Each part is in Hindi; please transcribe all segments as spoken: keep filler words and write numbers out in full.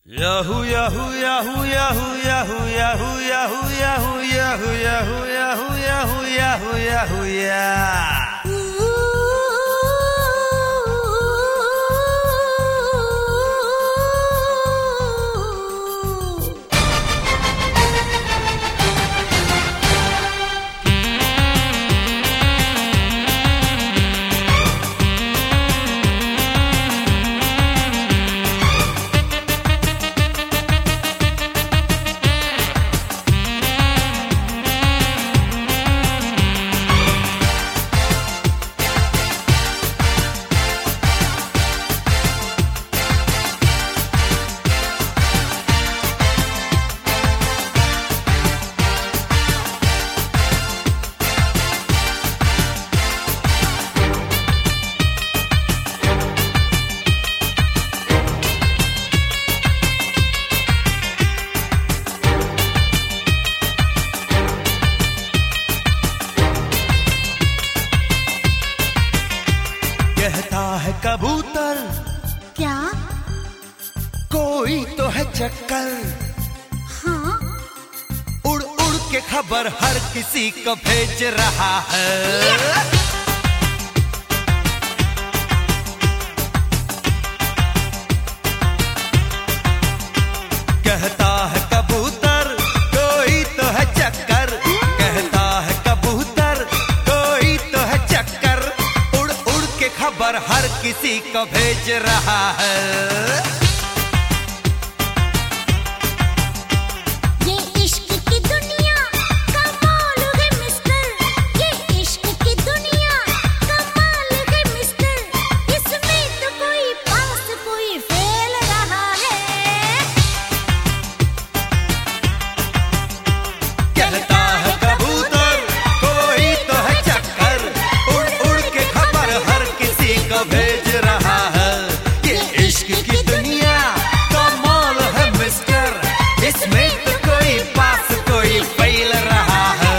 Yahoo, Yahoo, Yahoo, Yahoo, Yahoo, Yahoo, Yahoo, Yahoo, Yahoo, Yahoo, Yahoo, Yahoo, Yahoo, Yahoo, yeah. कहता है कबूतर क्या कोई तो है चक्कर, हाँ उड़ उड़ के खबर हर किसी को भेज रहा है। कहता है कबूतर कोई तो है चक्कर, कहता है कबूतर कोई तो है चक्कर, उड़ उड़ के खबर हर किसी को भेज रहा है। ये इश्क की दुनिया कमाल है मिस्टर, ये इश्क की दुनिया कमाल है मिस्टर, इसमें तो कोई पास कोई फेल रहा है। कहता है कबूतर कोई तो है चक्कर, उड़ उड़ के खबर हर किसी को भेज रहा है। ये इश्क की दुनिया कमाल है मिस्टर, इसमें तो कोई पास कोई फैल रहा है।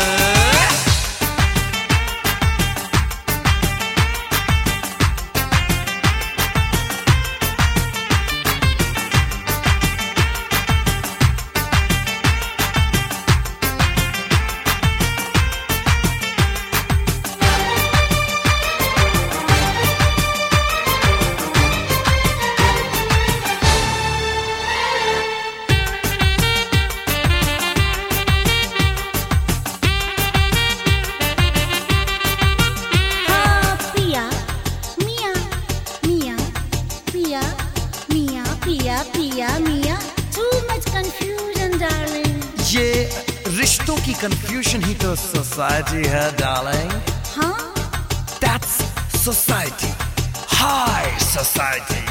हाँ पिया मिया मिया पिया मिया पिया पिया मिया, too much confusion darling। ये रिश्तों की कंफ्यूजन ही तो सोसाइटी है डार्लिंग। हाँ That's society, high society।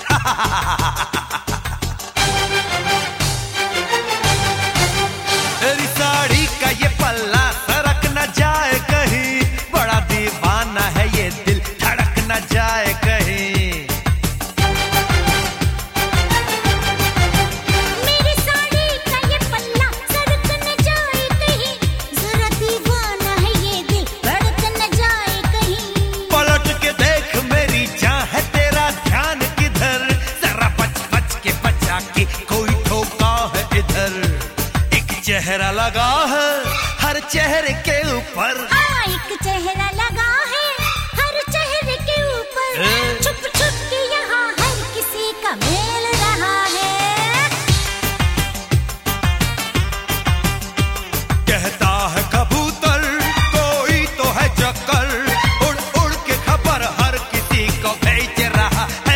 तेरी साड़ी का ये पल्ला सरक न जाए कहीं, बड़ा दीवाना है ये दिल धड़क न जाए कहीं। मेरी साड़ी का ये पल्ला सड़क न जाए कहीं, जरा दीवाना है ये दिल धड़क न जाए कहीं। पलट के देख मेरी जान है तेरा ध्यान किधर, जरा बच बच के बचा के कोई ठोका है इधर। एक चेहरा लगा है हर चेहरे के ऊपर, हाँ एक चेहरा लगा है हर चेहरे के ऊपर, ए? छुप छुप के यहाँ हर किसी का मेल रहा है। कहता है कबूतर कोई तो है चक्कर, उड़ उड़ के खबर हर किसी को भेज रहा है।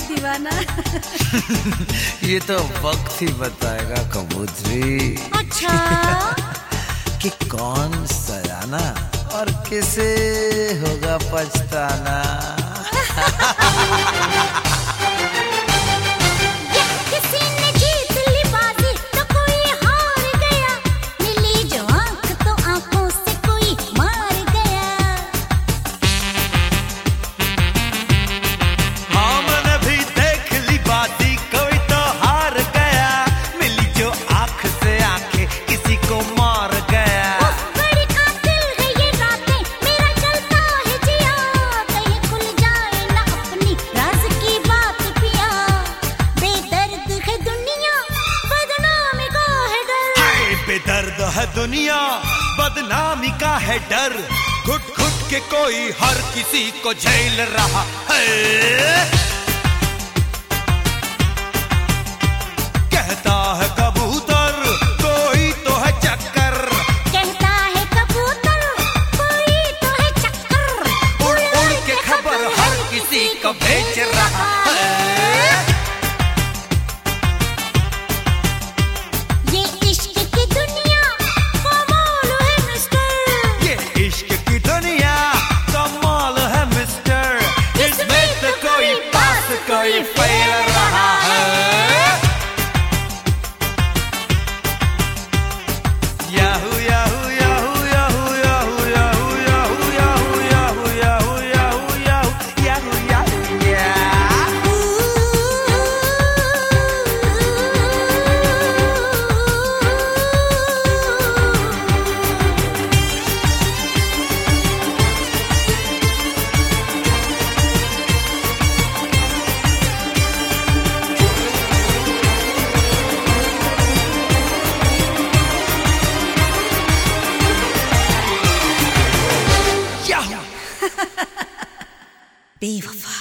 दीवाना। ये तो वक्त ही बताएगा कबूतरी। अच्छा कि कौन सयाना और किसे होगा पछताना। किसी ने जीत ली बाजी तो कोई हार गया, मिली जो आंख तो आंखों से कोई मार गया। हाँ मैंने भी देख ली बाजी, कोई तो हार गया, मिली जो आंख से आंखें किसी को मार गया। बड़ी कातिल है ये रातें, मेरा चलता है जिया, कहीं खुल जाए ना अपनी राज की बात पिया। बेदर्द है दुनिया, बदनामी का है डर। हाय बेदर्द है दुनिया, बदनामी का है डर, घुट घुट के कोई हर किसी को झेल रहा है। कहता है कबूतर कोई तो है चक्कर, कहता है कबूतर कोई तो है चक्कर, उड़ उड़ के खबर हर किसी को भेज रहा है। ये इश्क की दुनिया कमाल है मिस्टर, ये इश्क की दुनिया कमाल है मिस्टर, इसमें तो कोई पास कोई फेल रहा है। Yahoo yahoo yahoo yahoo yahoo yahoo yahoo yahoo yahoo yahoo yahoo yahoo yahoo yahoo yahoo. बेवफा।